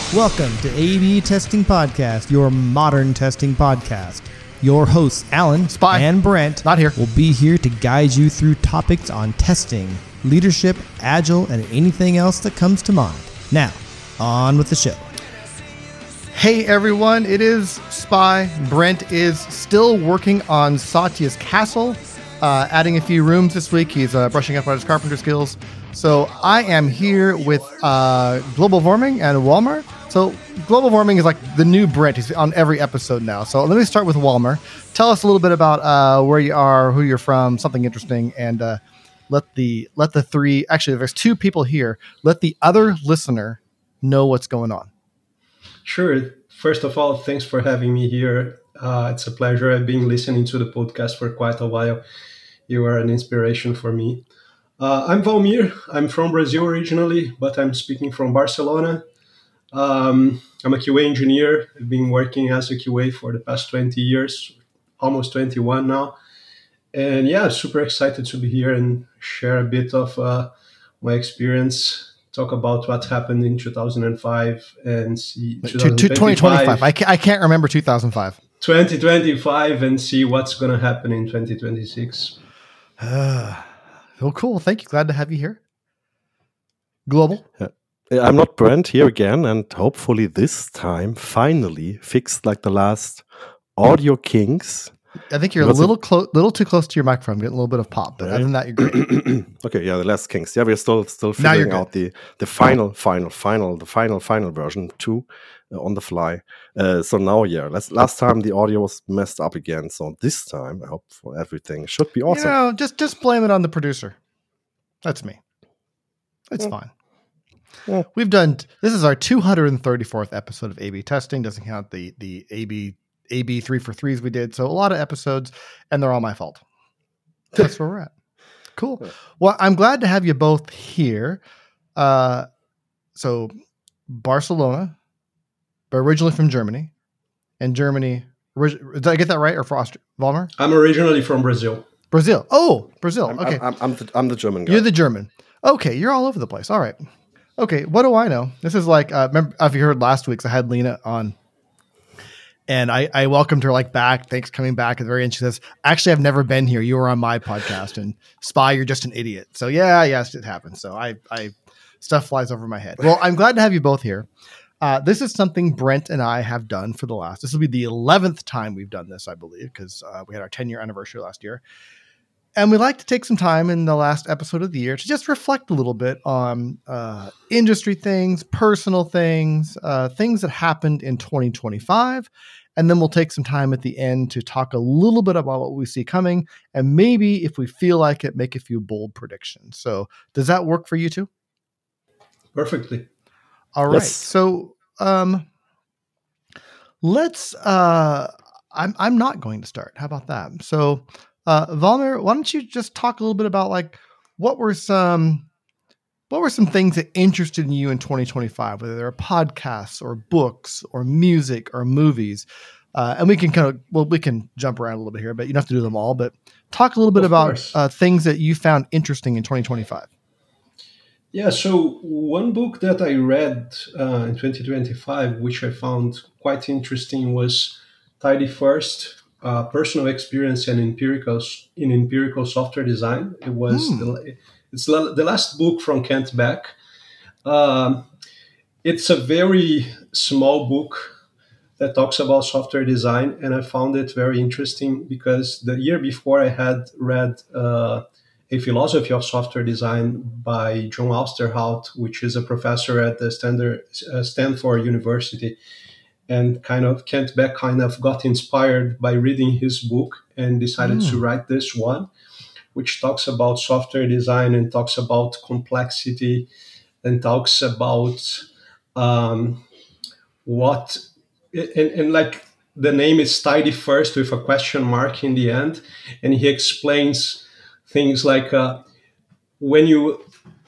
Welcome to A/B Testing Podcast, your modern testing podcast. Your hosts, Alan, Spy, and Brent, not here, will be here to guide you through topics on testing, leadership, agile, and anything else that comes to mind. Now, on with the show. Hey everyone, it is Spy. Brent is still working on Satya's castle, adding a few rooms this week. He's brushing up on his carpenter skills. So I am here with Global Warming and Walmer. So Global Warming is like the new Brent. He's on every episode now. So let me start with Walmer. Tell us a little bit about where you are, who you're from, something interesting, and let the three, actually there's two people here, let the other listener know what's going on. Sure. First of all, thanks for having me here. It's a pleasure. I've been listening to the podcast for quite a while. You are an inspiration for me. I'm Valmir. I'm from Brazil originally, but I'm speaking from Barcelona. I'm a QA engineer. I've been working as a QA for the past 20 years, almost 21 now. And yeah, super excited to be here and share a bit of my experience, talk about what happened in 2005 and see 2025. I can't remember 2005. 2025 and see what's going to happen in 2026. Oh, cool. Thank you. Glad to have you here. Global. I'm not Brent here again, and hopefully this time finally fixed like the last audio kinks. I think you're a little too close to your microphone. I'm getting a little bit of pop, but other than that, you're great. Okay, yeah, the last kinks. Yeah, we're still figuring out the final version 2 on the fly. So now, yeah, last time the audio was messed up again. So this time, I hope for everything should be awesome. You know, just blame it on the producer. That's me. It's fine. Yeah. This is our 234th episode of A/B testing. Doesn't count the A/B 3 for 3s we did. So a lot of episodes, and they're all my fault. That's where we're at. Cool. Well, I'm glad to have you both here. So Barcelona, but originally from Germany. And Germany, did I get that right? Or for Austria? Valmer? I'm originally from Brazil. Brazil. Oh, Brazil. Okay. I'm the German guy. You're the German. Okay, you're all over the place. All right. Okay, what do I know? This is like, remember, if you heard last week's, I had Lena on. And I welcomed her back. Thanks for coming back. At the very end, she says, actually, I've never been here. You were on my podcast. And Spy, you're just an idiot. So yes, it happens. So I stuff flies over my head. Well, I'm glad to have you both here. This is something Brent and I have done this will be the 11th time we've done this, I believe, because we had our 10-year anniversary last year. And we like to take some time in the last episode of the year to just reflect a little bit on industry things, personal things, things that happened in 2025. And then we'll take some time at the end to talk a little bit about what we see coming. And maybe if we feel like it, make a few bold predictions. So does that work for you two? Perfectly. All right. Yes. So let's, I'm not going to start. How about that? So Valmer, why don't you just talk a little bit about what were some things that interested you in 2025, whether they're podcasts or books or music or movies, and we can jump around a little bit here, but you don't have to do them all. But talk a little bit about things that you found interesting in 2025. Yeah, so one book that I read in 2025, which I found quite interesting, was Tidy First. Personal experience and empirical software design. It was it's the last book from Kent Beck. It's a very small book that talks about software design, and I found it very interesting because the year before I had read A Philosophy of Software Design by John Ousterhout, which is a professor at the Stanford University. And Kent Beck got inspired by reading his book and decided to write this one, which talks about software design and talks about complexity and talks about what the name is Tidy First with a question mark in the end, and he explains things like when you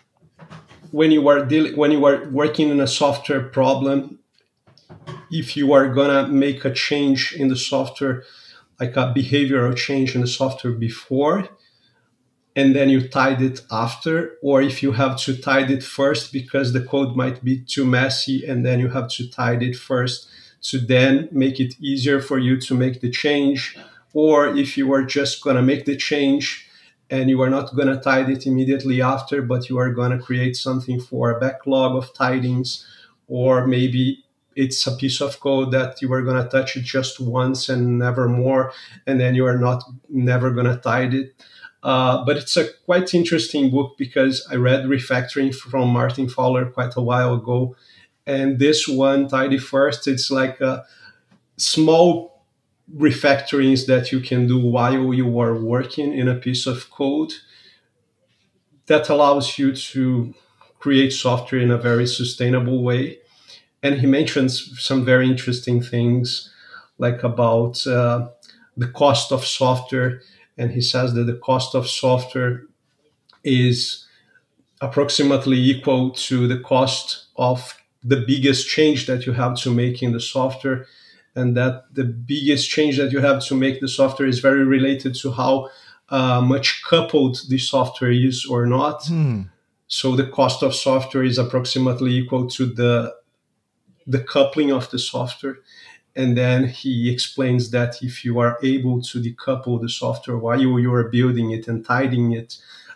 are working in a software problem. If you are going to make a change in the software, like a behavioral change in the software before and then you tidy it after, or if you have to tidy it first because the code might be too messy, and then you have to tidy it first to then make it easier for you to make the change, or if you are just going to make the change and you are not going to tidy it immediately after, but you are going to create something for a backlog of tidings, or maybe it's a piece of code that you are going to touch it just once and never more, and then you are never going to tidy it. But it's a quite interesting book because I read Refactoring from Martin Fowler quite a while ago. And this one, Tidy First, it's like a small refactorings that you can do while you are working in a piece of code that allows you to create software in a very sustainable way. And he mentions some very interesting things like about the cost of software. And he says that the cost of software is approximately equal to the cost of the biggest change that you have to make in the software, and that the biggest change that you have to make the software is very related to how much coupled the software is or not. So the cost of software is approximately equal to the coupling of the software. And then he explains that if you are able to decouple the software while you are building it and tidying it,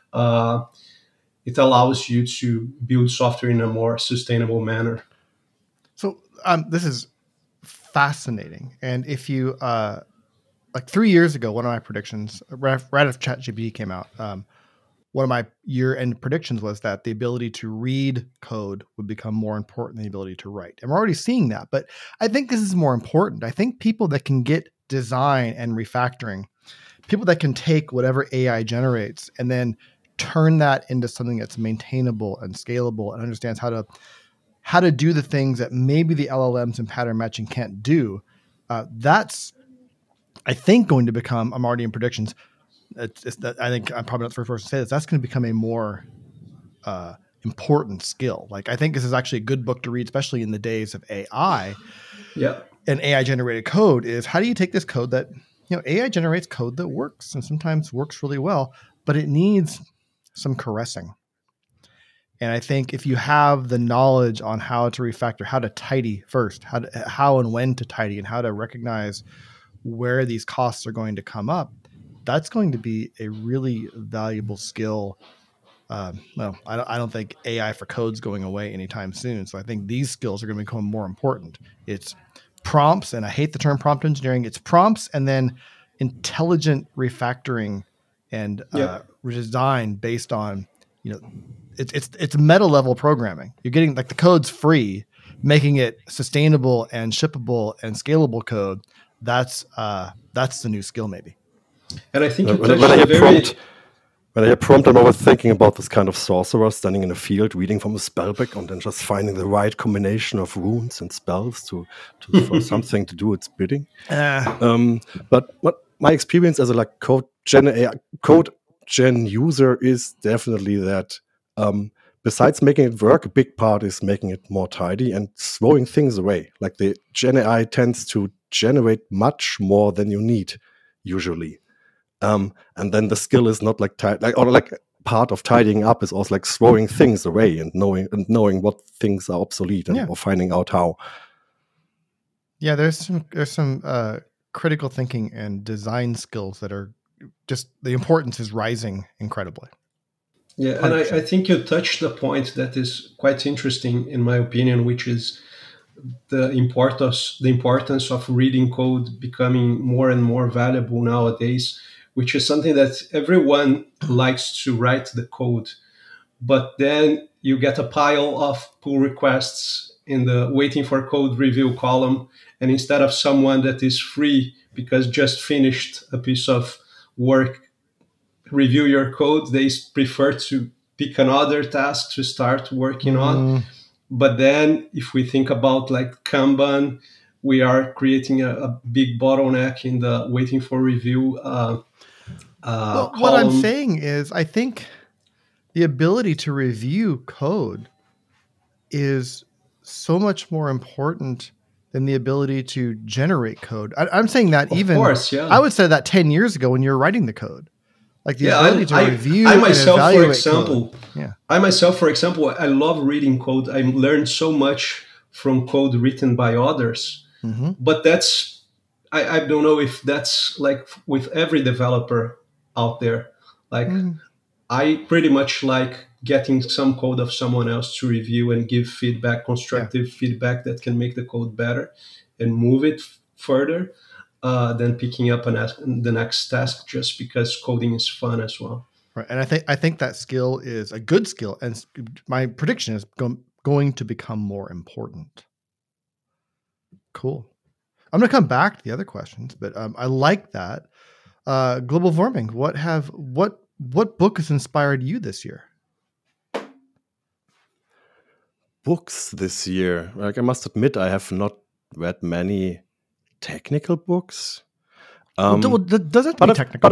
it allows you to build software in a more sustainable manner. So this is fascinating. And if you, like 3 years ago, one of my predictions, right after ChatGPT came out, one of my year-end predictions was that the ability to read code would become more important than the ability to write. And we're already seeing that. But I think this is more important. I think people that can get design and refactoring, people that can take whatever AI generates and then turn that into something that's maintainable and scalable and understands how to do the things that maybe the LLMs and pattern matching can't do. That's, I think, going to become, I'm already in predictions. I think I'm probably not the first person to say this. That's going to become a more important skill. Like, I think this is actually a good book to read, especially in the days of AI. Yeah. And AI generated code is, how do you take this code that, AI generates code that works and sometimes works really well, but it needs some caressing. And I think if you have the knowledge on how to refactor, how to tidy first, how and when to tidy, and how to recognize where these costs are going to come up, that's going to be a really valuable skill. Well, I don't think AI for code's going away anytime soon. So I think these skills are going to become more important. It's prompts, and I hate the term prompt engineering. It's prompts and then intelligent refactoring and design based on, it's meta level programming. You're getting, like, the code's free, making it sustainable and shippable and scalable code. That's the new skill, maybe. And I think when I hear prompt, I'm always thinking about this kind of sorcerer standing in a field, reading from a spell book, and then just finding the right combination of runes and spells for something to do its bidding. But what my experience as a code gen user is definitely that besides making it work, a big part is making it more tidy and throwing things away. Like, the Gen AI tends to generate much more than you need usually. And then the skill is not part of tidying up is also like throwing things away and knowing what things are obsolete or finding out how. Yeah, there's some critical thinking and design skills that are just, the importance is rising incredibly. Yeah, 100%. And I think you touched the point that is quite interesting, in my opinion, which is the importance of reading code becoming more and more valuable nowadays, which is something that everyone likes to write the code. But then you get a pile of pull requests in the waiting for code review column. And instead of someone that is free because just finished a piece of work, review your code, they prefer to pick another task to start working on. But then if we think about Kanban, we are creating a big bottleneck in the waiting for review what I'm saying is, I think the ability to review code is so much more important than the ability to generate code. I'm saying that I would say that 10 years ago when you're writing the code. Like the ability to review I myself, and evaluate for example, code. Yeah. I myself, for example, I love reading code. I learned so much from code written by others. Mm-hmm. But that's, I don't know if that's like with every developer out there. Like I pretty much like getting some code of someone else to review and give feedback, constructive feedback that can make the code better and move it further than picking up the next task just because coding is fun as well. Right. And I think that skill is a good skill. And my prediction is going to become more important. Cool. I'm going to come back to the other questions, but I like that. Global warming. What book has inspired you this year? Books this year. Like I must admit, I have not read many technical books. Does it be technical?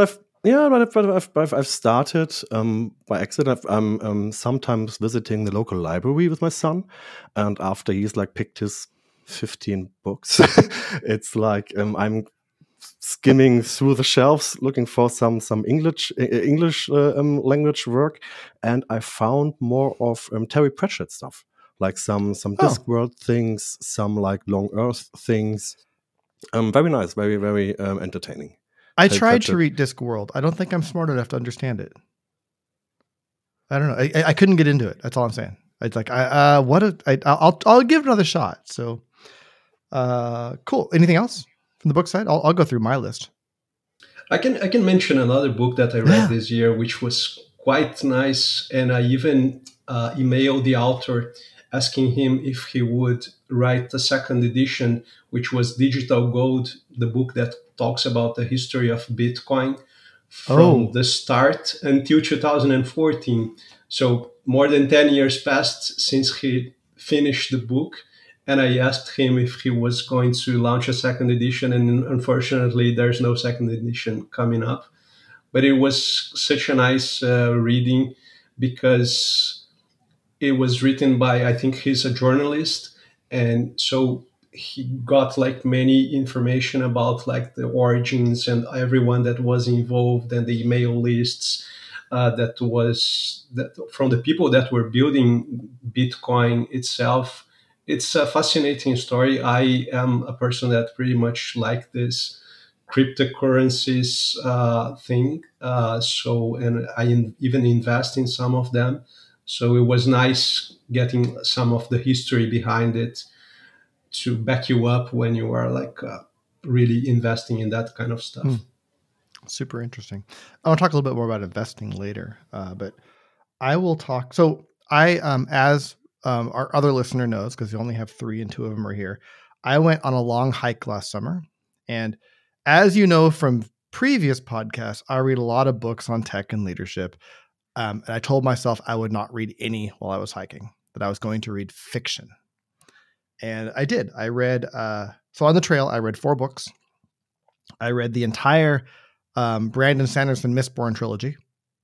But I've started by accident. I'm sometimes visiting the local library with my son, and after he's like picked his 15 books, it's like I'm skimming through the shelves looking for some English language work, and I found more of Terry Pratchett stuff, like some Discworld things, some like Long Earth things. Very nice, very very entertaining. I tried to read Discworld. I don't think I'm smart enough to understand it. I don't know. I couldn't get into it. That's all I'm saying. It's like I'll give it another shot. So, cool. Anything else from the book side? I'll go through my list. I can mention another book that I read this year, which was quite nice, and I even emailed the author asking him if he would write a second edition, which was Digital Gold, the book that talks about the history of Bitcoin from the start until 2014. So more than 10 years passed since he finished the book. And I asked him if he was going to launch a second edition. And unfortunately, there's no second edition coming up. But it was such a nice reading because it was written by, I think he's a journalist. And so he got like many information about like the origins and everyone that was involved and the email lists that from the people that were building Bitcoin itself. It's a fascinating story. I am a person that pretty much like this cryptocurrencies thing. And I even invest in some of them. So it was nice getting some of the history behind it to back you up when you are like really investing in that kind of stuff. Super interesting. I'll talk a little bit more about investing later, but I will talk. So I, as our other listener knows, because we only have 3 and 2 of them are here, I went on a long hike last summer. And as you know from previous podcasts, I read a lot of books on tech and leadership. And I told myself I would not read any while I was hiking, that I was going to read fiction. And I did. I read, so on the trail, I read 4 books. I read the entire Brandon Sanderson Mistborn trilogy.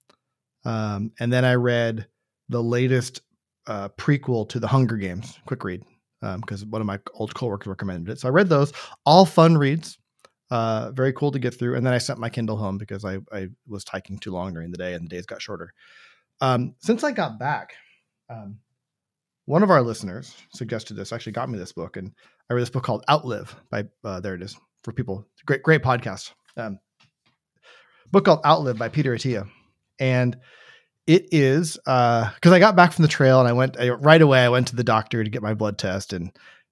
And then I read the latest prequel to the Hunger Games, quick read, because one of my old coworkers recommended it. So I read those, all fun reads, very cool to get through. And then I sent my Kindle home because I was hiking too long during the day and the days got shorter. Since I got back, one of our listeners suggested this, actually got me this book, and I read this book called Outlive by, there it is for people. Great podcast. Book called Outlive by Peter Attia. And it is, cause I got back from the trail and right away I went to the doctor to get my blood test and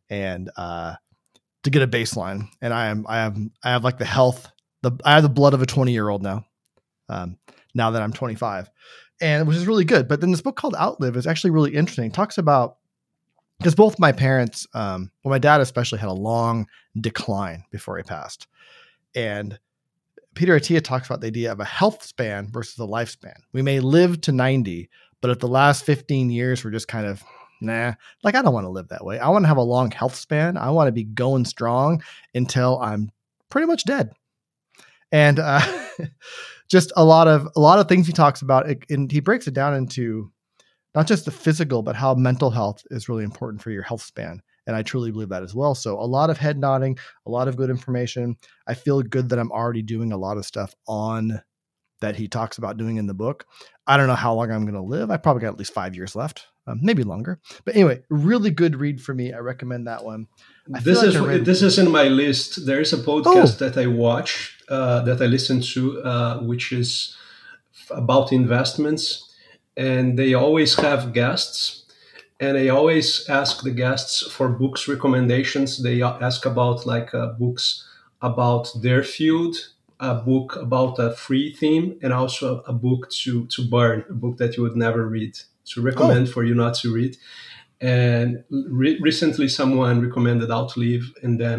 to get a baseline. And I have like I have the blood of a 20-year-old now. Now that I'm 25. And which is really good. But then this book called Outlive is actually really interesting. It talks about, because both my parents, my dad especially, had a long decline before he passed. And Peter Attia talks about the idea of a health span versus a lifespan. We may live to 90, but if the last 15 years were just kind of, I don't want to live that way. I want to have a long health span. I want to be going strong until I'm pretty much dead. And just a lot of things he talks about, and he breaks it down into not just the physical, but how mental health is really important for your health span. And I truly believe that as well. So a lot of head nodding, a lot of good information. I feel good that I'm already doing a lot of stuff on that he talks about doing in the book. I don't know how long I'm going to live. I probably got at least 5 years left, maybe longer. But anyway, really good read for me. I recommend that one. This is in my list. There is a podcast that I watch, that I listen to, which is about investments, and they always have guests. And I always ask the guests for books recommendations. They ask about books about their field, a book about a free theme, and also a book to burn, a book that you would never read, to recommend for you not to read. And recently someone recommended Outlive, and then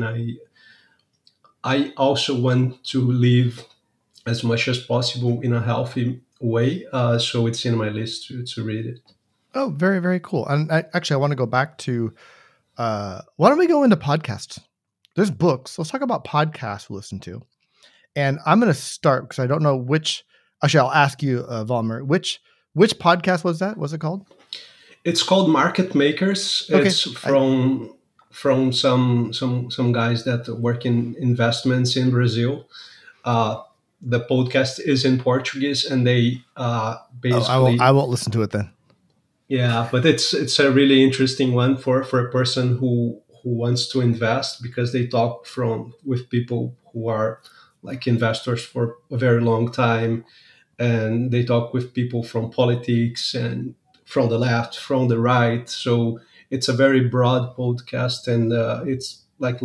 I also want to live as much as possible in a healthy way. So it's in my list to read it. Oh, very, very cool. And I want to go back to, why don't we go into podcasts? There's books. Let's talk about podcasts we listen to. And I'm going to start because I don't know which, actually I'll ask you, Valmir, which podcast was that? What's it called? It's called Market Makers. Okay. It's from some guys that work in investments in Brazil. The podcast is in Portuguese, and they basically... I won't listen to it then. Yeah, but it's a really interesting one for a person who wants to invest, because they talk with people who are like investors for a very long time, and they talk with people from politics and from the left, from the right. So it's a very broad podcast, and it's like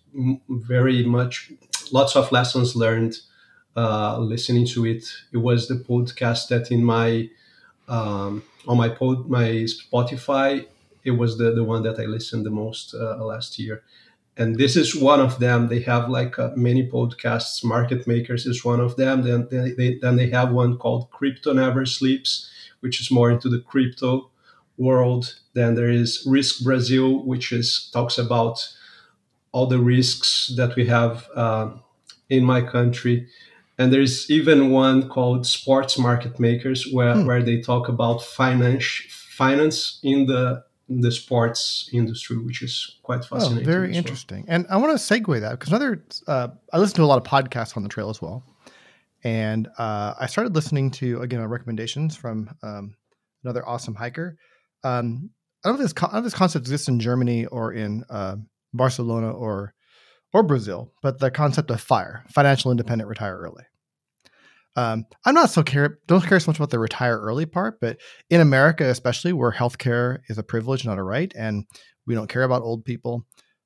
lots of lessons learned listening to it. It was the podcast that in my on my Spotify, it was the one that I listened the most last year. And this is one of them. They have many podcasts. Market Makers is one of them. Then they have one called Crypto Never Sleeps, which is more into the crypto world. Then there is Risk Brazil, which talks about all the risks that we have in my country. And there's even one called Sports Market Makers, where they talk about finance in the sports industry, which is quite fascinating. Very interesting. And I want to segue that because I listen to a lot of podcasts on the trail as well. And I started listening to, again, recommendations from another awesome hiker. I don't know if this concept exists in Germany or in Barcelona or Brazil, but the concept of FIRE, financial independent, retire early. I'm not don't care so much about the retire early part, but in America, especially where healthcare is a privilege, not a right, and we don't care about old people,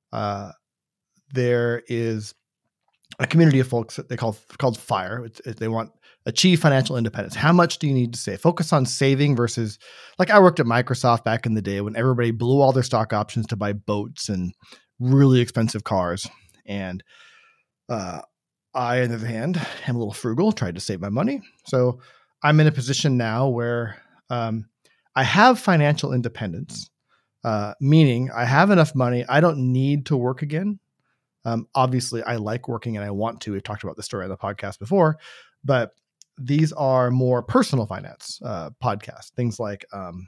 there is a community of folks that called FIRE. They want achieve financial independence. How much do you need to save? Focus on saving versus, like I worked at Microsoft back in the day when everybody blew all their stock options to buy boats and really expensive cars. And I, on the other hand, am a little frugal, tried to save my money. So I'm in a position now where I have financial independence, meaning I have enough money. I don't need to work again. Obviously, I like working and I want to. We've talked about this story on the podcast before, but these are more personal finance podcasts. Things like,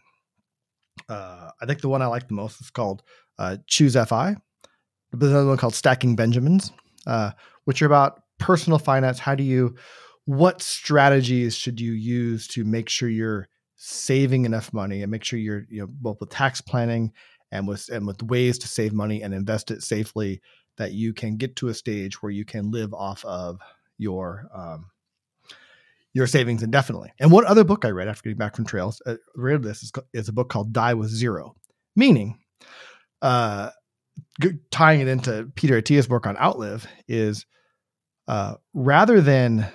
I think the one I like the most is called Choose FI. There's another one called Stacking Benjamins, which are about personal finance. What strategies should you use to make sure you're saving enough money and make sure you're, both with tax planning and with ways to save money and invest it safely, that you can get to a stage where you can live off of your savings indefinitely. And one other book I read after getting back from trails, read this is a book called Die with Zero, meaning, tying it into Peter Attia's work on Outlive is, rather than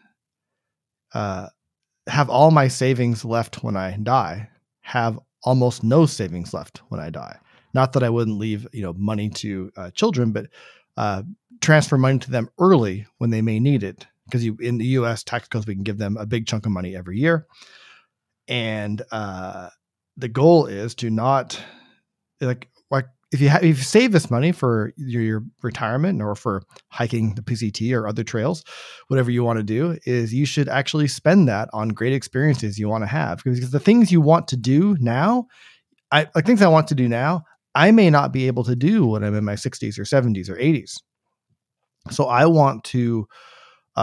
have all my savings left when I die, have almost no savings left when I die. Not that I wouldn't leave, money to children, but transfer money to them early when they may need it. Because in the U.S. tax codes, we can give them a big chunk of money every year. And the goal is to not if you save this money for your retirement or for hiking the PCT or other trails, whatever you want to do, is you should actually spend that on great experiences you want to have. Because the things you want to do now, things I want to do now, I may not be able to do when I'm in my 60s or 70s or 80s. So I want to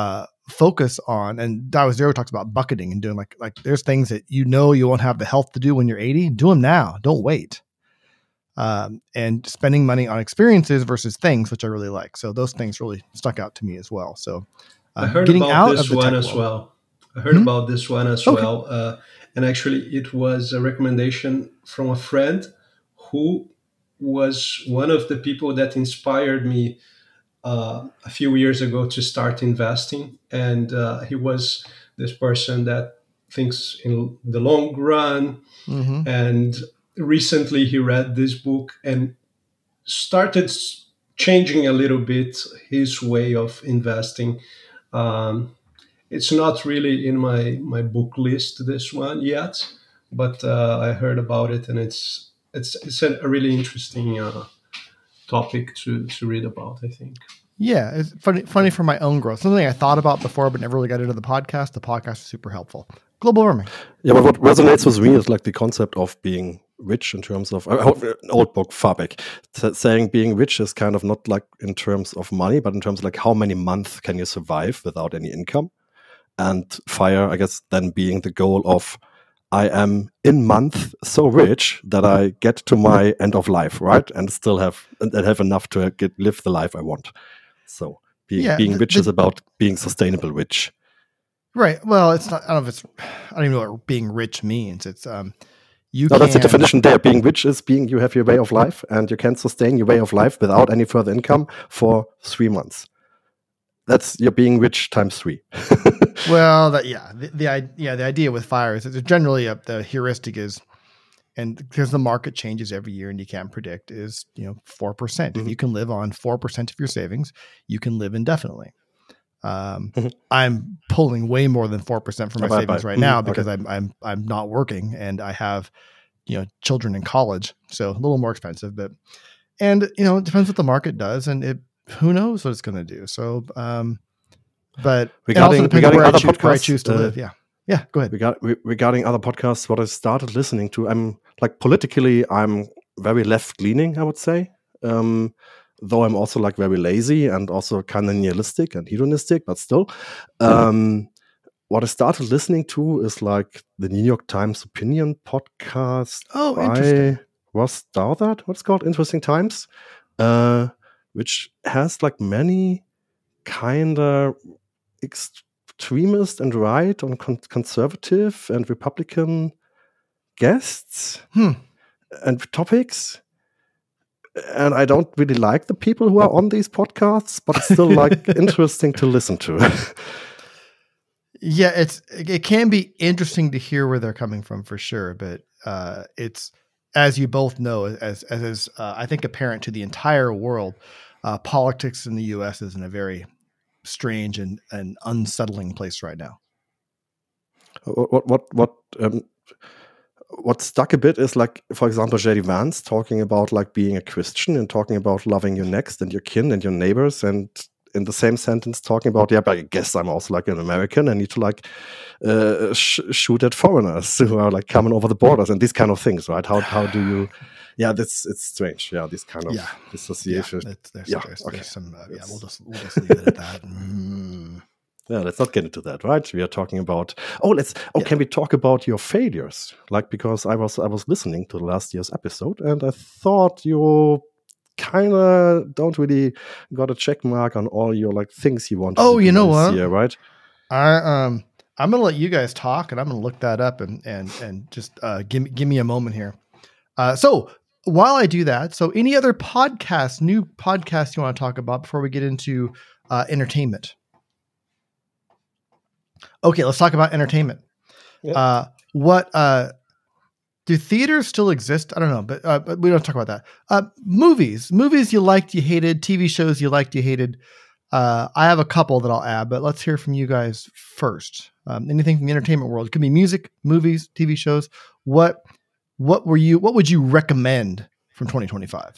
focus on, and Dao Zero talks about bucketing and doing like there's things that you won't have the health to do when you're 80. Do them now. Don't wait. And spending money on experiences versus things, which I really like. So those things really stuck out to me as well. So I heard about this one as well. I heard about this one as well. And actually it was a recommendation from a friend who was one of the people that inspired me a few years ago to start investing. And he was this person that thinks in the long run. Mm-hmm. And recently he read this book and started changing a little bit his way of investing. It's not really in my book list, this one yet, but I heard about it, and it's a really interesting topic to read about, I think. Yeah, it's funny for my own growth. Something I thought about before, but never really got into the podcast. The podcast is super helpful. Global warming. Yeah, but what resonates with me is like the concept of being rich in terms of an old book, Farbeck, saying being rich is kind of not like in terms of money, but in terms of like how many months can you survive without any income. And FIRE, I guess, then being the goal of I am in month so rich that I get to my end of life, right? And still have enough to live the life I want. So being rich is about being sustainable rich. Right. Well, it's not. I don't even know what being rich means. It's that's the definition there. Being rich is you have your way of life, and you can sustain your way of life without any further income for 3 months. That's you're being rich times 3. Well, the idea with FIRE is that generally the heuristic is, and because the market changes every year and you can't predict, is 4%. Mm-hmm. If you can live on 4% of your savings, you can live indefinitely. I'm pulling way more than 4% from my savings right now because I'm not working and I have children in college, so a little more expensive. But it depends what the market does, and who knows what it's going to do. So, but it also depends where I choose to live. Yeah, go ahead. Regarding other podcasts, what I started listening to, I'm like politically, I'm very left leaning, I would say. Though I'm also like very lazy and also kind of nihilistic and hedonistic, but still. What I started listening to is like the New York Times opinion podcast. Oh, interesting. Ross Douthat, what's it called? Interesting Times, which has like many kind of extremist and right and conservative and Republican guests and topics. And I don't really like the people who are on these podcasts, but it's still like interesting to listen to. Yeah, it can be interesting to hear where they're coming from for sure, but it's, as you both know, as is I think apparent to the entire world, politics in the U.S. is in a very strange and unsettling place right now. What stuck a bit is like, for example, J.D. Vance talking about like being a Christian and talking about loving your next and your kin and your neighbors, and in the same sentence talking about, but I guess I'm also like an American. I need to like shoot at foreigners who are like coming over the borders and these kind of things, right? How do you? Yeah, it's strange. Yeah, this kind of dissociation. There's some. We'll just leave it at that. Yeah, let's not get into that, right? We are talking about. Can we talk about your failures? Like, because I was listening to last year's episode, and I thought you kind of don't really got a check mark on all your like things you want. Oh, you know what? Year, right? I'm gonna let you guys talk, and I'm gonna look that up and just give me a moment here. So while I do that, any other new podcasts you want to talk about before we get into entertainment? Okay, let's talk about entertainment. Yeah. What do theaters still exist? I don't know, but we don't talk about that. Movies you liked, you hated. TV shows you liked, you hated. I have a couple that I'll add, but let's hear from you guys first. Anything from the entertainment world? It could be music, movies, TV shows. What would you recommend from 2025?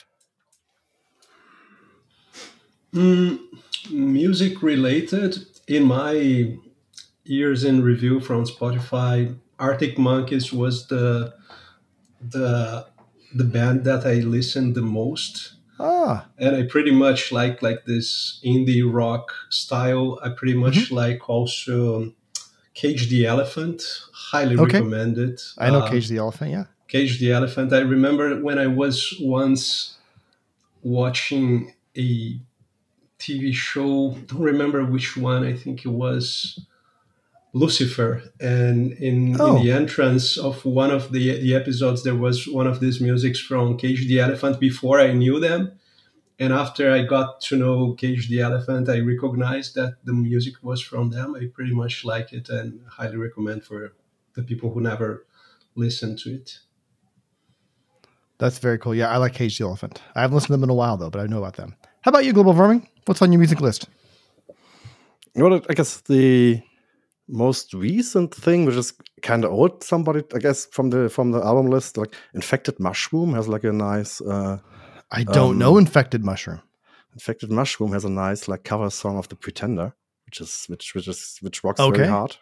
Music related, in my years in review from Spotify, Arctic Monkeys was the band that I listened the most. And I pretty much like this indie rock style. I pretty much like also Cage the Elephant. Highly recommend it. I know Cage the Elephant, yeah. Cage the Elephant. I remember when I was once watching a TV show, don't remember which one, I think it was Lucifer, and in the entrance of one of the episodes there was one of these musics from Cage the Elephant before I knew them, and after I got to know Cage the Elephant I recognized that the music was from them. I pretty much like it and highly recommend for the people who never listened to it. That's very cool. Yeah, I like Cage the Elephant. I haven't listened to them in a while though, but I know about them. How about you, Global Warming? What's on your music list? You know, I guess the most recent thing, which is kind of old, somebody, I guess, from the album list, like Infected Mushroom has like a nice. I don't know Infected Mushroom. Infected Mushroom has a nice like cover song of The Pretender, which rocks very hard.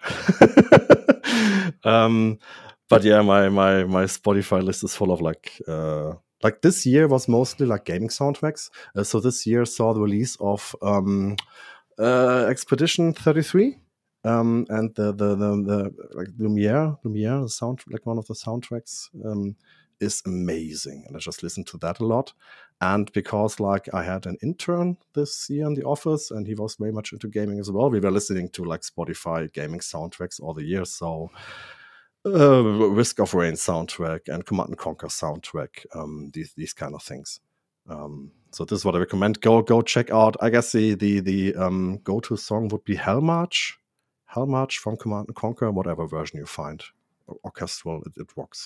But yeah, my Spotify list is full of like this year was mostly like gaming soundtracks. So this year saw the release of Expedition 33. And the like Lumiere, the sound, like one of the soundtracks, is amazing, and I just listened to that a lot. And because like I had an intern this year in the office, and he was very much into gaming as well, we were listening to like Spotify gaming soundtracks all the year. So Risk of Rain soundtrack and Command & Conquer soundtrack, these kind of things. So this is what I recommend. Go check out. I guess the go-to song would be Hell March from Command & Conquer, whatever version you find. Orchestral, it rocks.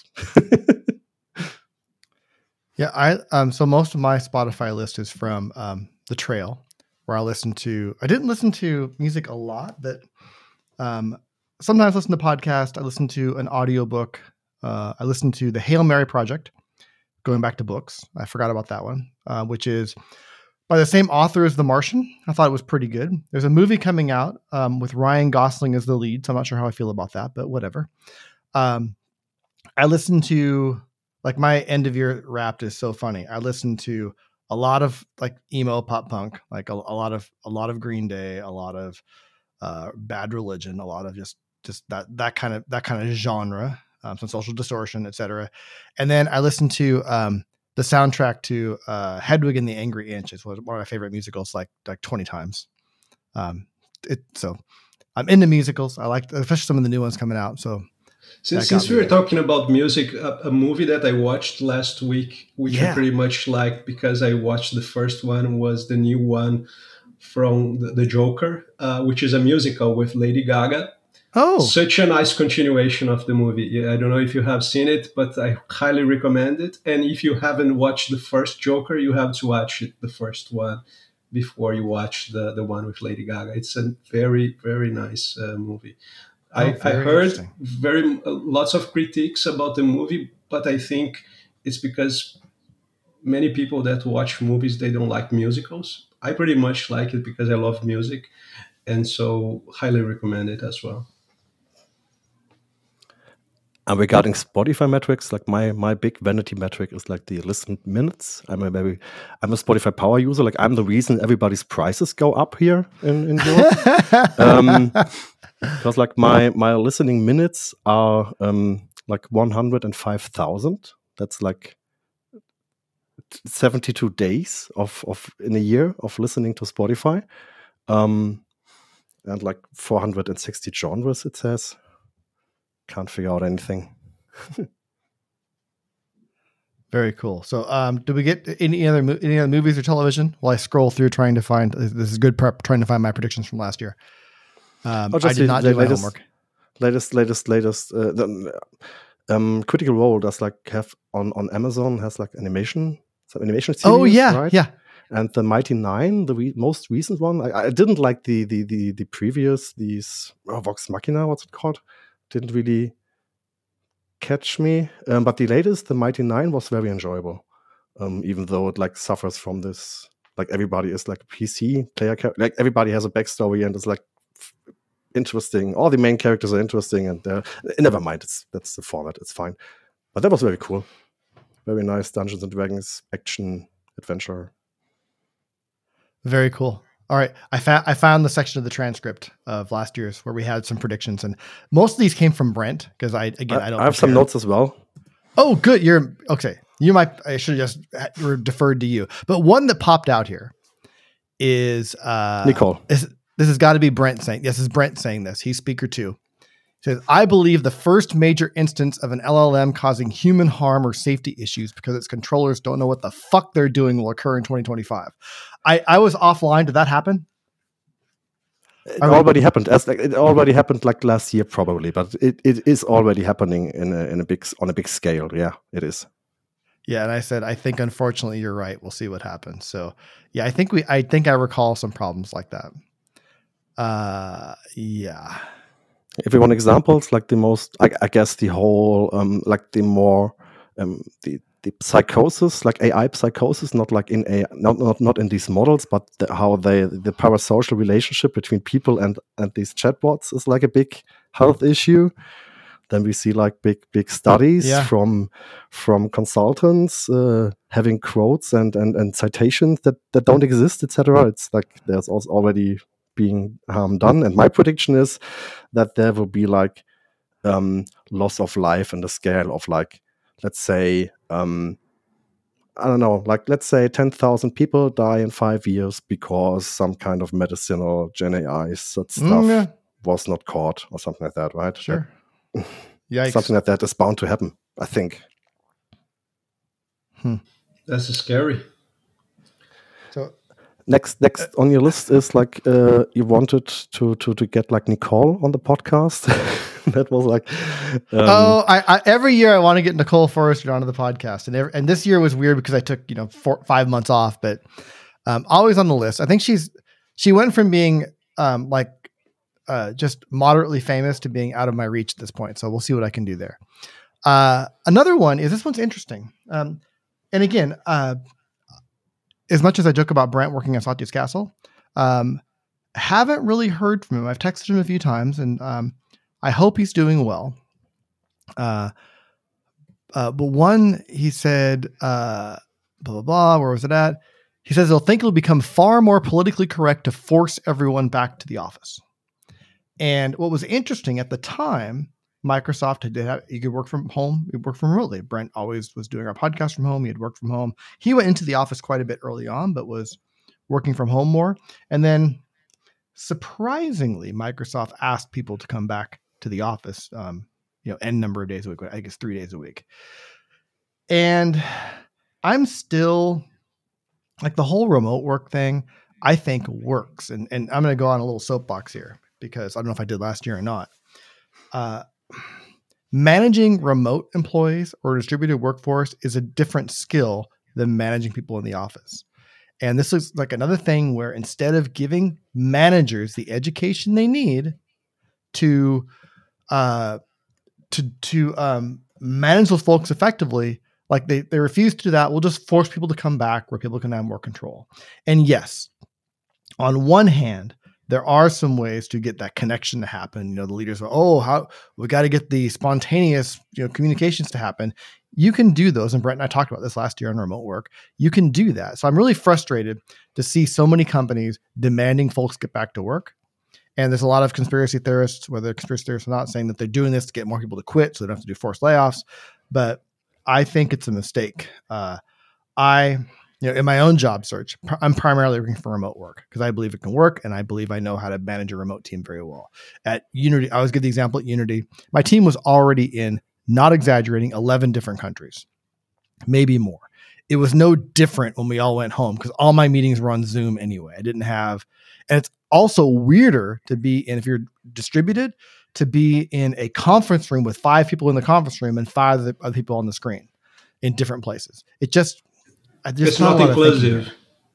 Yeah, so most of my Spotify list is from The Trail, where I didn't listen to music a lot, but sometimes listen to podcasts. I listen to an audiobook. I listen to the Hail Mary Project, going back to books. I forgot about that one, which is by the same author as The Martian. I thought it was pretty good. There's a movie coming out with Ryan Gosling as the lead, so I'm not sure how I feel about that, but whatever. I listened to, like, my end of year Wrapped is so funny. I listened to a lot of like emo pop punk, like a lot of Green Day, a lot of Bad Religion, a lot of just that kind of genre, some Social Distortion, etc. And then I listened to the soundtrack to Hedwig and the Angry Inch. Is one of my favorite musicals, like 20 times. So I'm into musicals. I like, especially some of the new ones coming out. So since we were talking about music, a movie that I watched last week, which I pretty much liked because I watched the first one, was the new one from the Joker, which is a musical with Lady Gaga. Oh, such a nice continuation of the movie. Yeah, I don't know if you have seen it, but I highly recommend it. And if you haven't watched the first Joker, you have to watch the first one before you watch the one with Lady Gaga. It's a very, very nice movie. I heard lots of critiques about the movie, but I think it's because many people that watch movies, they don't like musicals. I pretty much like it because I love music, and so highly recommend it as well. And regarding Spotify metrics, like my big vanity metric is like the listened minutes. I'm a Spotify power user. Like I'm the reason everybody's prices go up here in Europe. Because like my listening minutes are like 105,000. That's like 72 days of in a year of listening to Spotify, and like 460 genres. It says. Can't figure out anything. Very cool. So, do we get any other movies or television? While I scroll through trying to find, this is good prep, trying to find my predictions from last year. I did not do my homework. Latest. Critical Role does like have on Amazon has like animation series. Oh yeah, right? Yeah. And the Mighty Nine, the most recent one, I didn't like the previous Vox Machina. What's it called? Didn't really catch me, but the latest, the Mighty Nine, was very enjoyable. Even though it like suffers from this, like everybody is like a PC player, like everybody has a backstory and it's like interesting. All the main characters are interesting, and never mind. That's the format. It's fine. But that was very cool. Very nice Dungeons and Dragons action adventure Very cool. All right. I found the section of the transcript of last year's where we had some predictions, and most of these came from Brent because I don't. I have some notes as well. Oh, good. You're okay. I should have just deferred to you. But one that popped out here is Nicole. This has got to be Brent saying. Yes, is Brent saying this. He's speaker 2. He says, I believe the first major instance of an LLM causing human harm or safety issues because its controllers don't know what the fuck they're doing will occur in 2025. I was offline. Did that happen? It already happened. It already happened like last year, probably, but it is already happening on a big scale. Yeah, it is. Yeah, and I said, I think unfortunately you're right. We'll see what happens. So yeah, I think I recall some problems like that. Yeah. If you want examples, like the most, I guess the whole, like the more, the psychosis, like AI psychosis, not like in not in these models, but how the parasocial relationship between people and these chatbots is like a big health issue. Then we see like big studies from consultants having quotes and citations that don't exist, etc. It's like there's also already being done, and my prediction is that there will be like loss of life in the scale of like, let's say I don't know, like let's say 10,000 people die in 5 years because some kind of medicinal Gen AI stuff was not caught or something like that, right? Sure. Yikes. Something like that is bound to happen, I think. That's scary. So next on your list is like you wanted to get like Nicole on the podcast. That was like I every year I want to get Nicole Forrester onto the podcast, and this year was weird because I took 5 months off, but always on the list. I think she went from being just moderately famous to being out of my reach at this point. So we'll see what I can do there. Another one is, this one's interesting. And again, as much as I joke about Brent working at Satya's Castle, haven't really heard from him. I've texted him a few times, and I hope he's doing well. But one, he said, blah, blah, blah, where was it at? He says he'll think it'll become far more politically correct to force everyone back to the office. And what was interesting at the time, Microsoft you could work from home, you work from remotely. Brent always was doing our podcast from home. He had worked from home. He went into the office quite a bit early on, but was working from home more. And then surprisingly, Microsoft asked people to come back to the office, n number of days a week, I guess 3 days a week. And I'm still like, the whole remote work thing, I think works. And I'm going to go on a little soapbox here, because I don't know if I did last year or not. Managing remote employees or distributed workforce is a different skill than managing people in the office. And this is like another thing where instead of giving managers the education they need to manage those folks effectively, like they refuse to do that, we'll just force people to come back where people can have more control. And yes, on one hand, there are some ways to get that connection to happen. The leaders are, how we got to get the spontaneous, communications to happen. You can do those. And Brent and I talked about this last year on remote work. You can do that. So I'm really frustrated to see so many companies demanding folks get back to work. And there's a lot of conspiracy theorists, whether conspiracy theorists or not, saying that they're doing this to get more people to quit so they don't have to do forced layoffs. But I think it's a mistake. In my own job search, I'm primarily looking for remote work because I believe it can work, and I believe I know how to manage a remote team very well. At Unity, I always give the example at Unity. My team was already in, not exaggerating, 11 different countries, maybe more. It was no different when we all went home because all my meetings were on Zoom anyway. I didn't have, and it's also weirder to be in, if you're distributed, to be in a conference room with 5 people in the conference room and 5 other people on the screen in different places. It's not inclusive.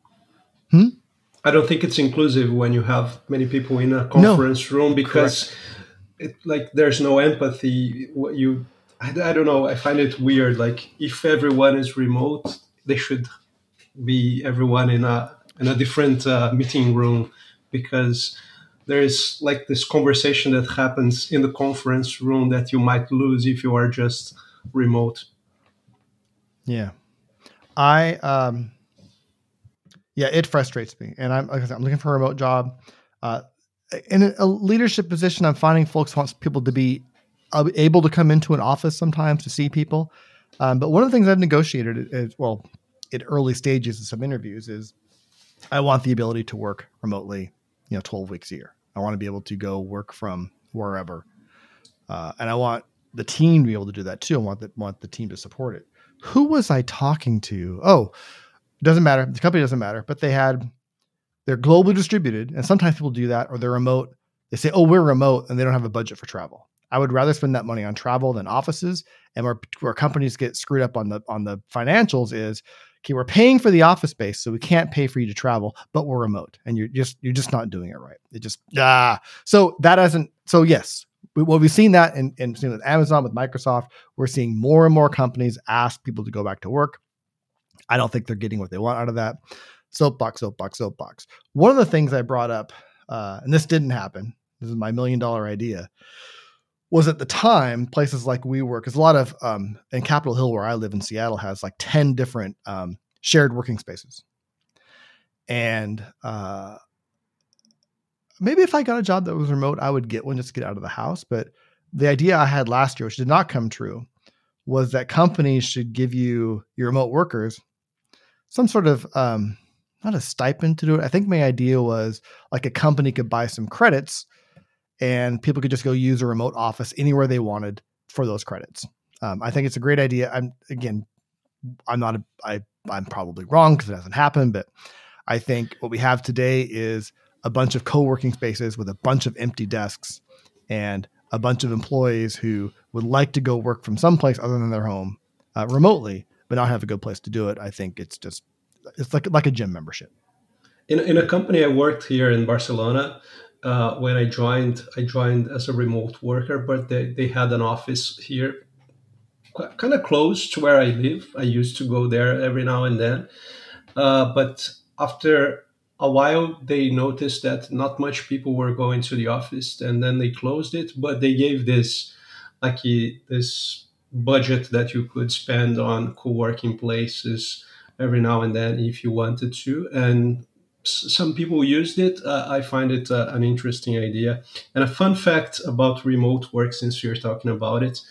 I don't think it's inclusive when you have many people in a conference room because there's no empathy. I don't know. I find it weird. Like, if everyone is remote, they should be everyone in a different meeting room, because there is like this conversation that happens in the conference room that you might lose if you are just remote. Yeah. I Yeah, it frustrates me. And I'm looking for a remote job. In a leadership position, I'm finding folks want people to be able to come into an office sometimes to see people. But one of the things I've negotiated is, well, at early stages of some interviews, is I want the ability to work remotely, 12 weeks a year. I want to be able to go work from wherever. And I want the team to be able to do that too. I want the team to support it. Who was I talking to? Oh, it doesn't matter. The company doesn't matter, but they're globally distributed. And sometimes people do that, or they're remote. They say, oh, we're remote, and they don't have a budget for travel. I would rather spend that money on travel than offices. And where companies get screwed up on the financials is, okay, we're paying for the office space, so we can't pay for you to travel, but we're remote, and you're just not doing it right. It just So that hasn't. So yes, we've seen that in with Amazon, with Microsoft. We're seeing more and more companies ask people to go back to work. I don't think they're getting what they want out of that. Soapbox. One of the things I brought up, and this didn't happen, this is my $1 million idea, was at the time, places like WeWork, because a lot of, in Capitol Hill, where I live in Seattle, has like 10 different shared working spaces. And maybe if I got a job that was remote, I would get one just to get out of the house. But the idea I had last year, which did not come true, was that companies should give you, your remote workers, some sort of, not a stipend to do it. I think my idea was like a company could buy some credits and people could just go use a remote office anywhere they wanted for those credits. I think it's a great idea. I'm probably wrong because it hasn't happened, but I think what we have today is a bunch of co-working spaces with a bunch of empty desks and a bunch of employees who would like to go work from someplace other than their home remotely, but not have a good place to do it. I think it's like a gym membership. In a company I worked here in Barcelona, when I joined as a remote worker, but they had an office here kind of close to where I live. I used to go there every now and then. But after a while, they noticed that not much people were going to the office, and then they closed it. But they gave this budget that you could spend on co-working places every now and then if you wanted to. And some people used it. I find it an interesting idea. And a fun fact about remote work, since you're talking about it,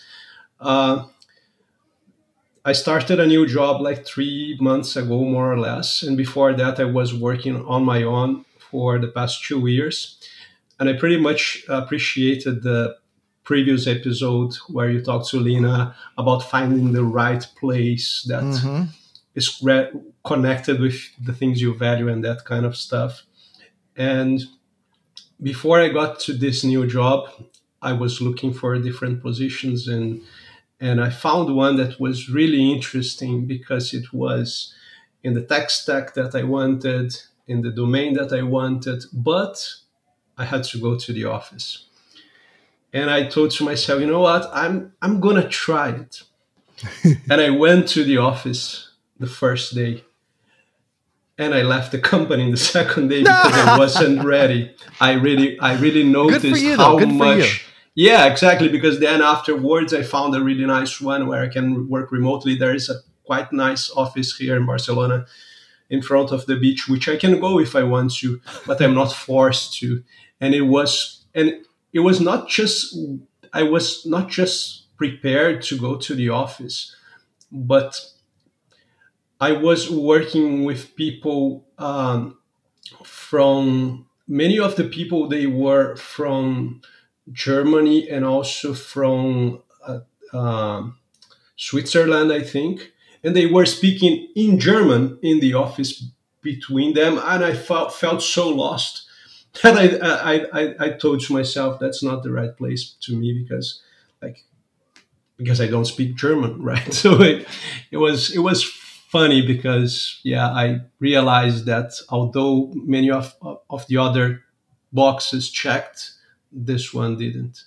I started a new job like 3 months ago, more or less. And before that, I was working on my own for the past 2 years. And I pretty much appreciated the previous episode where you talked to Lina about finding the right place that is connected with the things you value and that kind of stuff. And before I got to this new job, I was looking for different positions, and I found one that was really interesting because it was in the tech stack that I wanted, in the domain that I wanted, but I had to go to the office. And I thought to myself, you know what, I'm going to try it. And I went to the office the first day, and I left the company in the second day because I wasn't ready. I really noticed how much. Yeah, exactly. Because then afterwards, I found a really nice one where I can work remotely. There is a quite nice office here in Barcelona in front of the beach, which I can go if I want to, but I'm not forced to. And it was not just, I was not just prepared to go to the office, but I was working with people from, many of the people, they were from Germany and also from Switzerland, I think. And they were speaking in German in the office between them. And I felt so lost that I told to myself, that's not the right place to me because I don't speak German, right? So it was funny because, I realized that although many of the other boxes checked, this one didn't.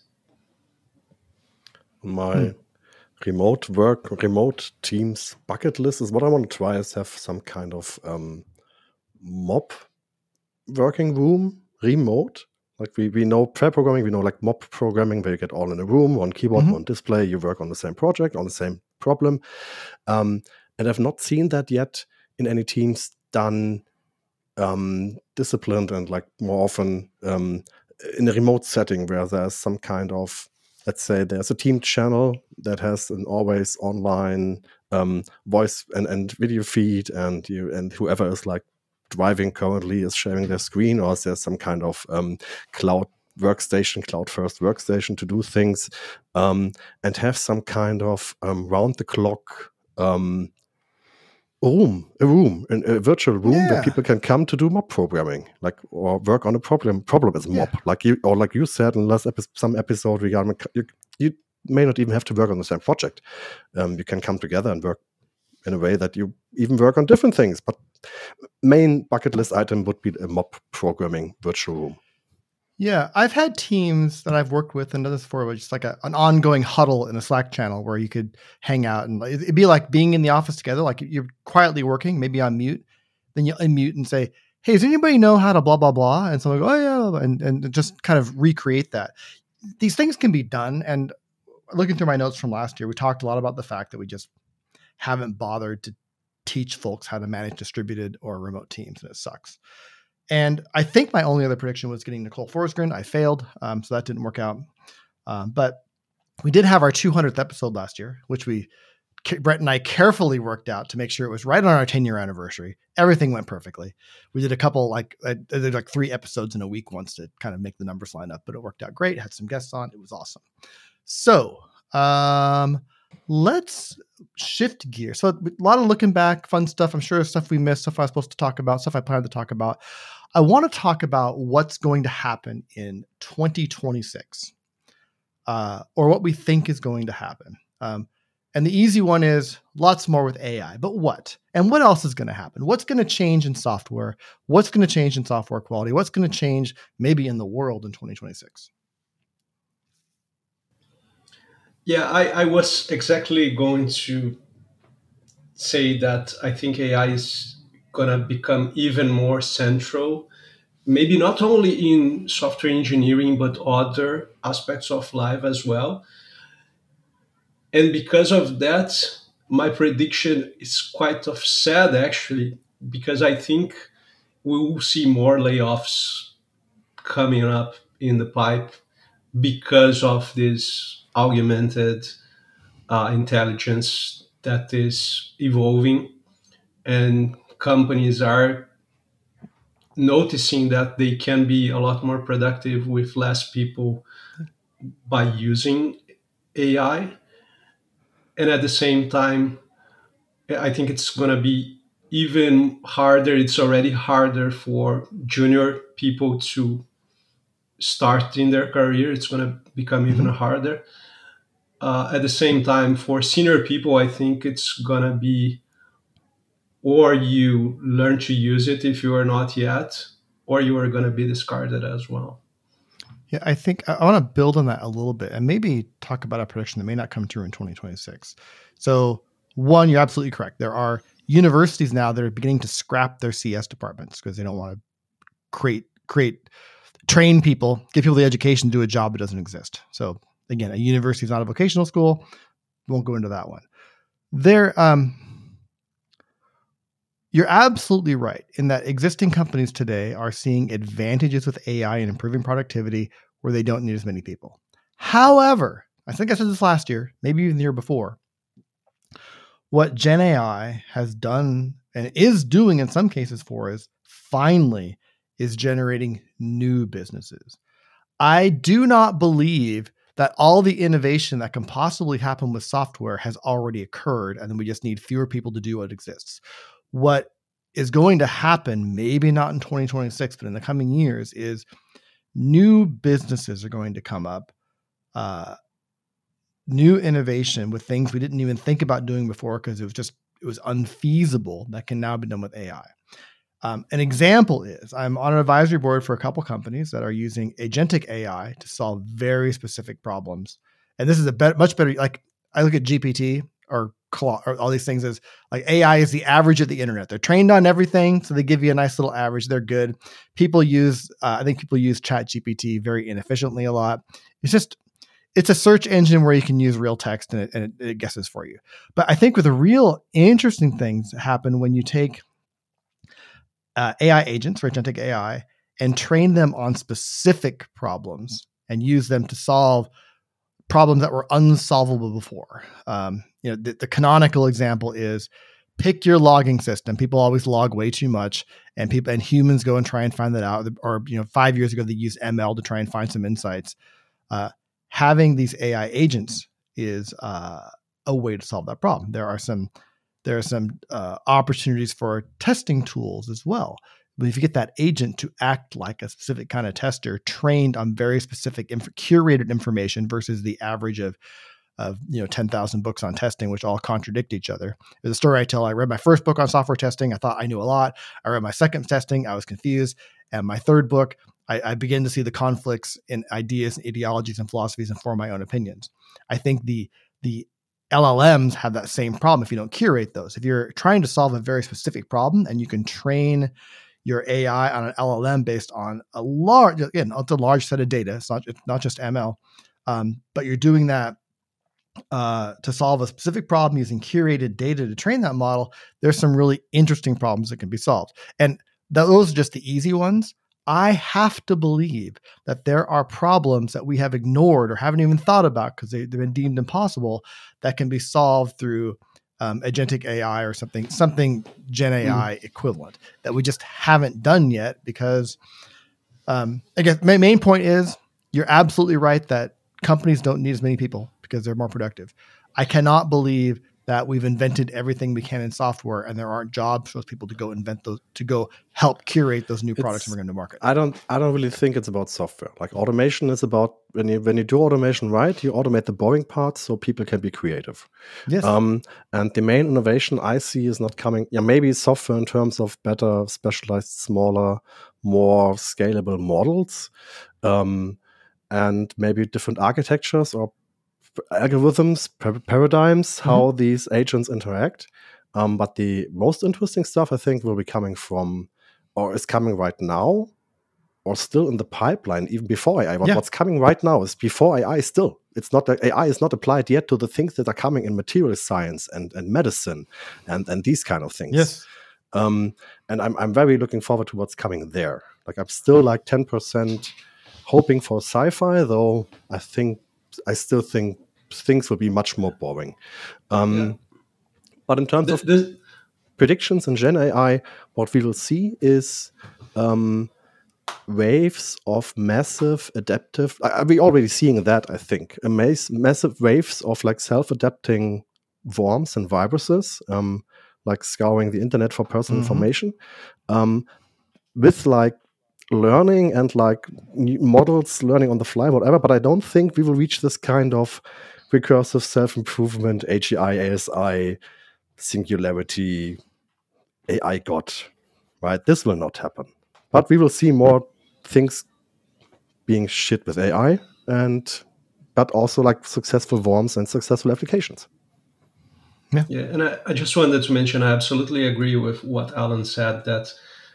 My remote teams bucket list is what I want to try is have some kind of mob working room remote. Like we know pair programming, we know like mob programming where you get all in a room, one keyboard, one display, you work on the same project, on the same problem. And I've not seen that yet in any teams done disciplined and like more often in a remote setting where there's some kind of, let's say there's a team channel that has an always online voice and video feed, and whoever is like driving currently is sharing their screen, or there's some kind of cloud first workstation to do things, and have some kind of round the clock a virtual room where people can come to do mob programming, like, or work on a problem as mob, like you said in last some episode regarding you may not even have to work on the same project. You can come together and work in a way that you even work on different things, but main bucket list item would be a mob programming virtual room. Yeah, I've had teams that I've worked with and done this before, which is like an ongoing huddle in a Slack channel where you could hang out, and it'd be like being in the office together, like you're quietly working, maybe on mute, then you unmute and say, hey, does anybody know how to blah, blah, blah? And someone go, oh yeah, and just kind of recreate that. These things can be done. And looking through my notes from last year, we talked a lot about the fact that we just haven't bothered to teach folks how to manage distributed or remote teams, and it sucks. And I think my only other prediction was getting Nicole Forsgren. I failed, so that didn't work out. But we did have our 200th episode last year, which Brett and I carefully worked out to make sure it was right on our 10-year anniversary. Everything went perfectly. We did a couple, I did like 3 episodes in a week once to kind of make the numbers line up, but it worked out great. Had some guests on. It was awesome. So let's shift gears. So a lot of looking back, fun stuff. I'm sure stuff we missed, stuff I was supposed to talk about, stuff I planned to talk about. I want to talk about what's going to happen in 2026, or what we think is going to happen. And the easy one is lots more with AI, but what? And what else is going to happen? What's going to change in software? What's going to change in software quality? What's going to change maybe in the world in 2026? Yeah, I was exactly going to say that I think AI is going to become even more central, maybe not only in software engineering, but other aspects of life as well. And because of that, my prediction is quite sad, actually, because I think we will see more layoffs coming up in the pipe because of this augmented intelligence that is evolving, and companies are noticing that they can be a lot more productive with less people by using AI. And at the same time, I think it's going to be even harder. It's already harder for junior people to start in their career. It's going to become even harder. At the same time, for senior people, I think it's going to be, or you learn to use it if you are not yet, or you are going to be discarded as well. Yeah, I think I want to build on that a little bit and maybe talk about a prediction that may not come true in 2026. So one, you're absolutely correct. There are universities now that are beginning to scrap their CS departments because they don't want to train people, give people the education to do a job that doesn't exist. So again, a university is not a vocational school. Won't go into that one. You're absolutely right in that existing companies today are seeing advantages with AI and improving productivity where they don't need as many people. However, I think I said this last year, maybe even the year before, what Gen AI has done and is doing in some cases for us finally is generating new businesses. I do not believe that all the innovation that can possibly happen with software has already occurred, and then we just need fewer people to do what exists. What is going to happen, maybe not in 2026, but in the coming years, is new businesses are going to come up, new innovation with things we didn't even think about doing before because it was unfeasible, that can now be done with AI. An example is I'm on an advisory board for a couple companies that are using agentic AI to solve very specific problems. And this is much better. Like I look at GPT or all these things as like AI is the average of the internet. They're trained on everything, so they give you a nice little average. They're good. I think people use ChatGPT very inefficiently a lot. It's a search engine where you can use real text and it guesses for you. But I think with the real interesting things happen when you take AI agents or agentic AI and train them on specific problems and use them to solve problems that were unsolvable before. The canonical example is pick your logging system. People always log way too much, and humans go and try and find that out. Or 5 years ago they used ML to try and find some insights. Having these AI agents is a way to solve that problem. There are some opportunities for testing tools as well. But if you get that agent to act like a specific kind of tester, trained on very specific curated information versus the average of 10,000 books on testing, which all contradict each other. There's a story I tell. I read my first book on software testing. I thought I knew a lot. I read my second testing. I was confused. And my third book, I began to see the conflicts in ideas and ideologies and philosophies and form my own opinions. I think the LLMs have that same problem if you don't curate those. If you're trying to solve a very specific problem and you can train your AI on an LLM based on it's a large set of data. It's not just ML, but you're doing that to solve a specific problem using curated data to train that model. There's some really interesting problems that can be solved. And those are just the easy ones. I have to believe that there are problems that we have ignored or haven't even thought about because they've been deemed impossible that can be solved through agentic AI or something Gen AI equivalent that we just haven't done yet because I guess my main point is you're absolutely right that companies don't need as many people because they're more productive. I cannot believe that we've invented everything we can in software and there aren't jobs for those people to go invent those, to go help curate those new products and bring them to market. I don't really think it's about software. Like automation is about when you do automation right, you automate the boring parts so people can be creative. Yes. And the main innovation I see is not coming. Yeah, maybe software in terms of better, specialized, smaller, more scalable models, and maybe different architectures or algorithms, paradigms, how these agents interact. But the most interesting stuff, I think, will be coming from, or is coming right now, or still in the pipeline, even before AI. But what's coming right now is before AI still. It's not that AI is not applied yet to the things that are coming in material science and medicine and these kind of things. Yes. And I'm very looking forward to what's coming there. Like I'm still like 10% hoping for sci-fi, though I still think things will be much more boring. But in terms of predictions in Gen AI, what we will see is waves of massive adaptive. We're already seeing that, I think. Massive waves of like self-adapting worms and viruses, like scouring the internet for personal information, with like learning and like new models learning on the fly, whatever. But I don't think we will reach this kind of recursive self-improvement, AGI, ASI, singularity, AI God, right? This will not happen. But we will see more things being shit with AI, but also like successful worms and successful applications. Yeah, and I just wanted to mention, I absolutely agree with what Alan said, that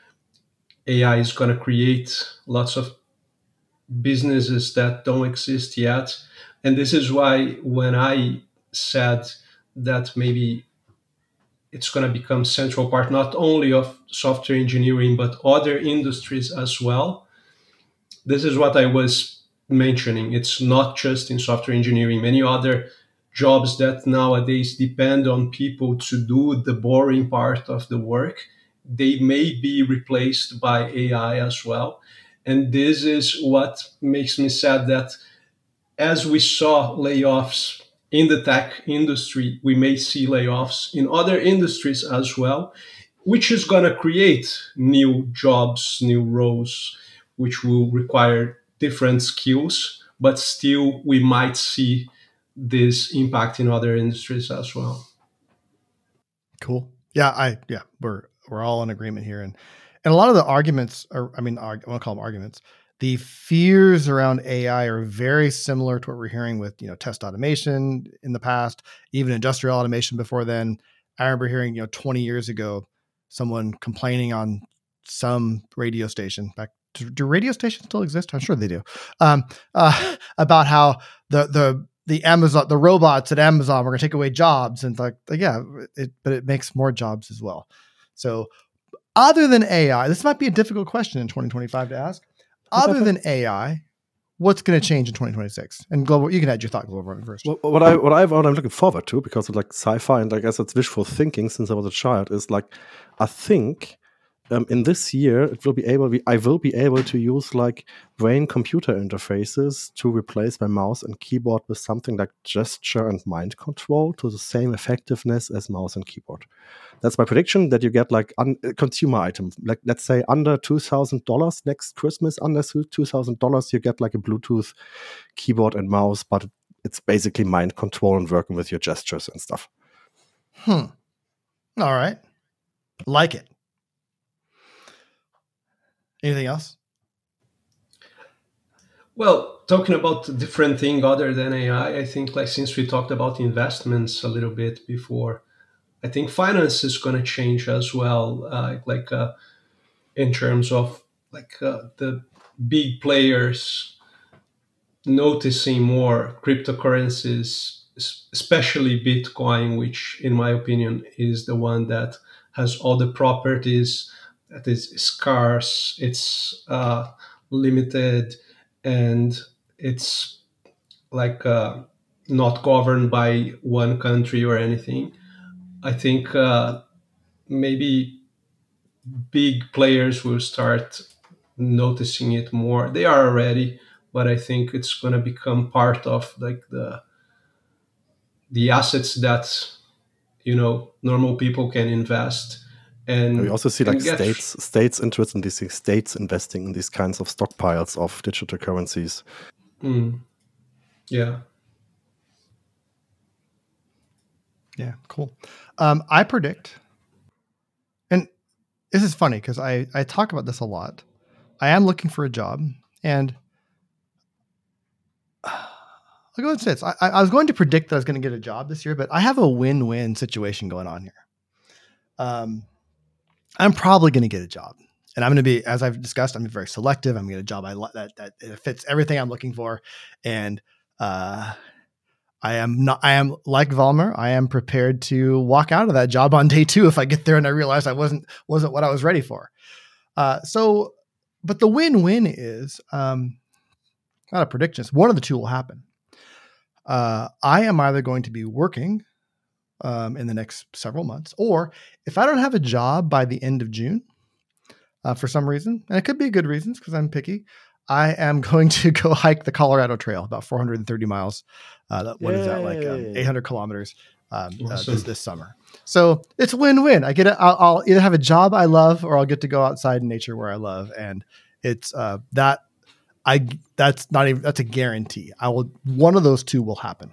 AI is going to create lots of businesses that don't exist yet. And this is why when I said that maybe it's going to become central part, not only of software engineering, but other industries as well. This is what I was mentioning. It's not just in software engineering, many other jobs that nowadays depend on people to do the boring part of the work, they may be replaced by AI as well. And this is what makes me sad that as we saw layoffs in the tech industry, we may see layoffs in other industries as well, which is going to create new jobs, new roles, which will require different skills, but still we might see this impact in other industries as well. Cool. Yeah, we're all in agreement here. And a lot of the arguments are, I want to call them arguments. The fears around AI are very similar to what we're hearing with, test automation in the past, even industrial automation before then. I remember hearing, 20 years ago, someone complaining on some radio station. Do radio stations still exist? I'm sure they do. About how the Amazon, the robots at Amazon were going to take away jobs, and but it makes more jobs as well. So Other than AI, this might be a difficult question in 2025 to ask. Other than AI, what's going to change in 2026? And global, you can add your thought, global warming first. What I'm looking forward to, because of like sci-fi and I guess it's wishful thinking since I was a child, is like I think in this year I will be able to use like brain-computer interfaces to replace my mouse and keyboard with something like gesture and mind control to the same effectiveness as mouse and keyboard. That's my prediction, that you get like a consumer item, like let's say under $2,000 next Christmas. Under $2,000, you get like a Bluetooth keyboard and mouse, but it's basically mind control and working with your gestures and stuff. All right. Like it. Anything else? Well, talking about a different thing other than AI, I think like since we talked about investments a little bit before, I think finance is going to change as well, in terms of the big players noticing more cryptocurrencies, especially Bitcoin, which in my opinion is the one that has all the properties, that is scarce, it's limited, and it's like not governed by one country or anything. I think maybe big players will start noticing it more. They are already, but I think it's going to become part of like the assets that normal people can invest. And we also see like states interested in these things, states investing in these kinds of stockpiles of digital currencies. Yeah. Yeah, cool. I predict, and this is funny because I talk about this a lot. I am looking for a job, and I'll go ahead and say this. I was going to predict that I was going to get a job this year, but I have a win-win situation going on here. I'm probably going to get a job, and I'm going to be, as I've discussed, I'm very selective. I'm going to get a job that fits everything I'm looking for, and I am like Valmer. I am prepared to walk out of that job on day 2 if I get there and I realize I wasn't what I was ready for. But the win-win is not a prediction. One of the two will happen. I am either going to be working in the next several months, or if I don't have a job by the end of June, for some reason, and it could be good reasons because I'm picky, I am going to go hike the Colorado Trail, about 430 miles. What is that, like 800 kilometers this summer. So it's win-win. I'll either have a job I love, or I'll get to go outside in nature where I love. And it's that's a guarantee. One of those two will happen.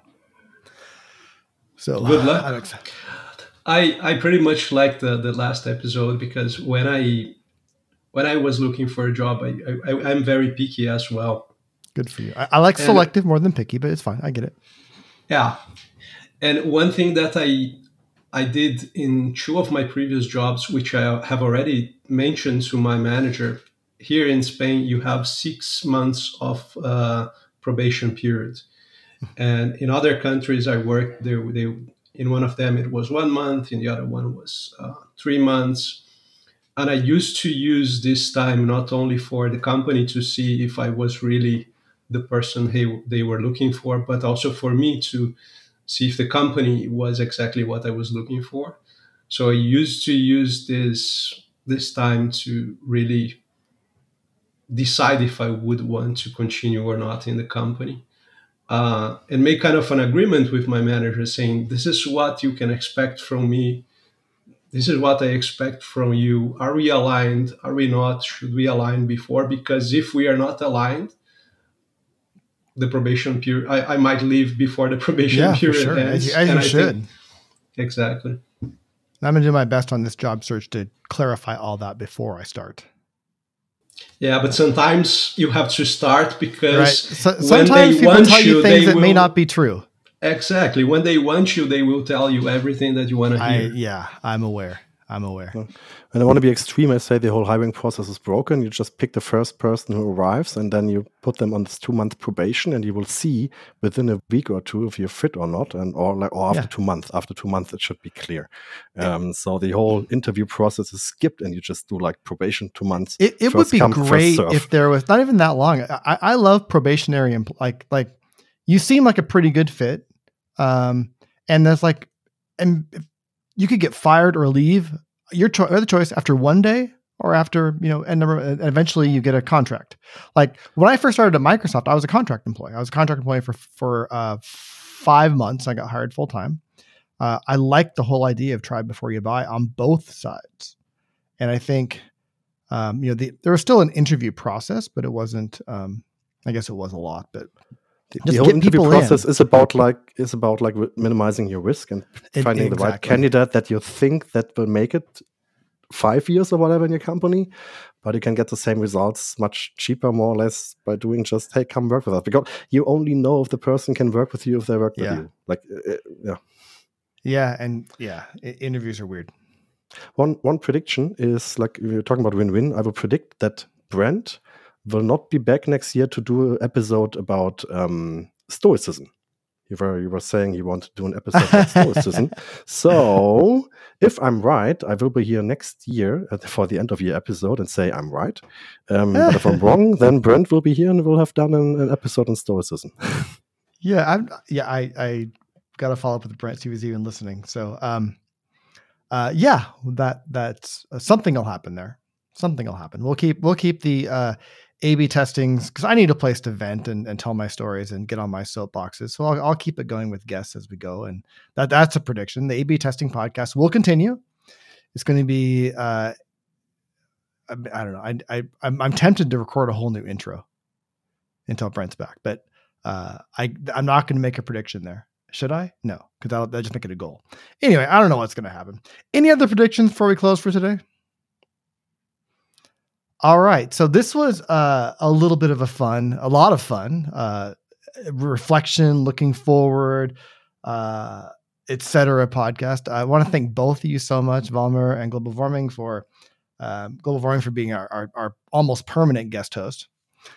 So good luck. I pretty much liked the last episode because when I was looking for a job, I'm very picky as well. Good for you. I like selective more than picky, but it's fine. I get it. Yeah. And one thing that I did in 2 of my previous jobs, which I have already mentioned to my manager, here in Spain, you have 6 months of probation period. And in other countries I worked, they in one of them it was 1 month, in the other one was 3 months. And I used to use this time not only for the company to see if I was really the person they were looking for, but also for me to see if the company was exactly what I was looking for. So I used to use this time to really decide if I would want to continue or not in the company. And make kind of an agreement with my manager saying, this is what you can expect from me. This is what I expect from you. Are we aligned? Are we not? Should we align before? Because if we are not aligned, the probation period, I might leave before the probation period sure. ends. As you should. Exactly. I'm going to do my best on this job search to clarify all that before I start. Yeah, but sometimes you have to start because right. Sometimes people tell you things that may not be true. Exactly. When they want you, they will tell you everything that you want to hear. I'm aware. I'm aware. And I want to be extreme. I say the whole hiring process is broken. You just pick the first person who arrives, and then you put them on this 2-month probation, and you will see within a week or two if you're fit or not, or after 2 months. After 2 months, it should be clear. So the whole interview process is skipped, and you just do like probation 2 months. It would be great if there was not even that long. I love probationary, like you seem like a pretty good fit, and there's like, and you could get fired or leave. Your other choice after 1 day or after, and eventually you get a contract. Like when I first started at Microsoft, I was a contract employee. I was a contract employee for 5 months. I got hired full time. I liked the whole idea of try before you buy on both sides. And I think, there was still an interview process, but it wasn't, I guess it was a lot, but the whole interview process is about minimizing your risk and finding the right candidate that you think that will make it 5 years or whatever in your company, but you can get the same results much cheaper, more or less, by doing just, hey, come work with us, because you only know if the person can work with you if they work with you. Like, interviews are weird. One prediction is, like, if you're talking about win-win, I will predict that Brent will not be back next year to do an episode about stoicism. You were saying you want to do an episode about stoicism. So if I'm right, I will be here next year for the end of year episode and say I'm right. But if I'm wrong, then Brent will be here and we'll have done an episode on stoicism. I got to follow up with Brent, see if he's even listening. So that's something will happen there. Something will happen. We'll keep the A/B testings, because I need a place to vent and tell my stories and get on my soapboxes. So I'll keep it going with guests as we go. And that's a prediction. The A/B testing podcast will continue. It's going to be, I don't know. I'm tempted to record a whole new intro until Brent's back, but I'm not going to make a prediction there. Should I? No, because that'll just make it a goal. Anyway, I don't know what's going to happen. Any other predictions before we close for today? All right. So this was a little bit of a lot of fun, reflection, looking forward, etc. podcast. I want to thank both of you so much, Valmer and Global Warming, for being our almost permanent guest host.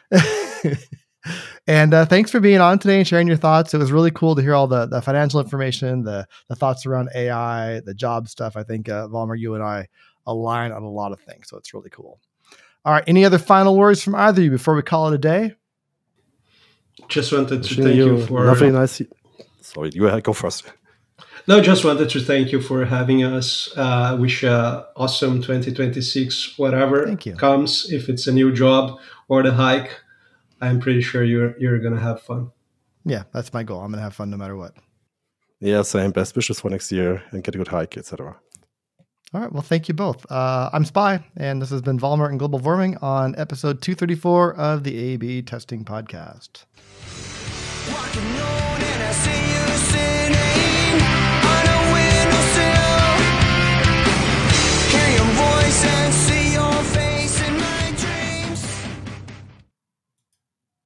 And thanks for being on today and sharing your thoughts. It was really cool to hear all the financial information, the thoughts around AI, the job stuff. I think, Valmer, you and I align on a lot of things. So it's really cool. All right. Any other final words from either of you before we call it a day? Just wanted to thank you for... Lovely, nice. Sorry, you go first. No, just wanted to thank you for having us. Wish awesome 2026, whatever comes, if it's a new job or the hike. I'm pretty sure you're going to have fun. Yeah, that's my goal. I'm going to have fun no matter what. Yeah, same. Best wishes for next year and get a good hike, etc. All right. Well, thank you both. I'm Spy, and this has been Valmer and Global Warming on episode 234 of the A/B Testing Podcast.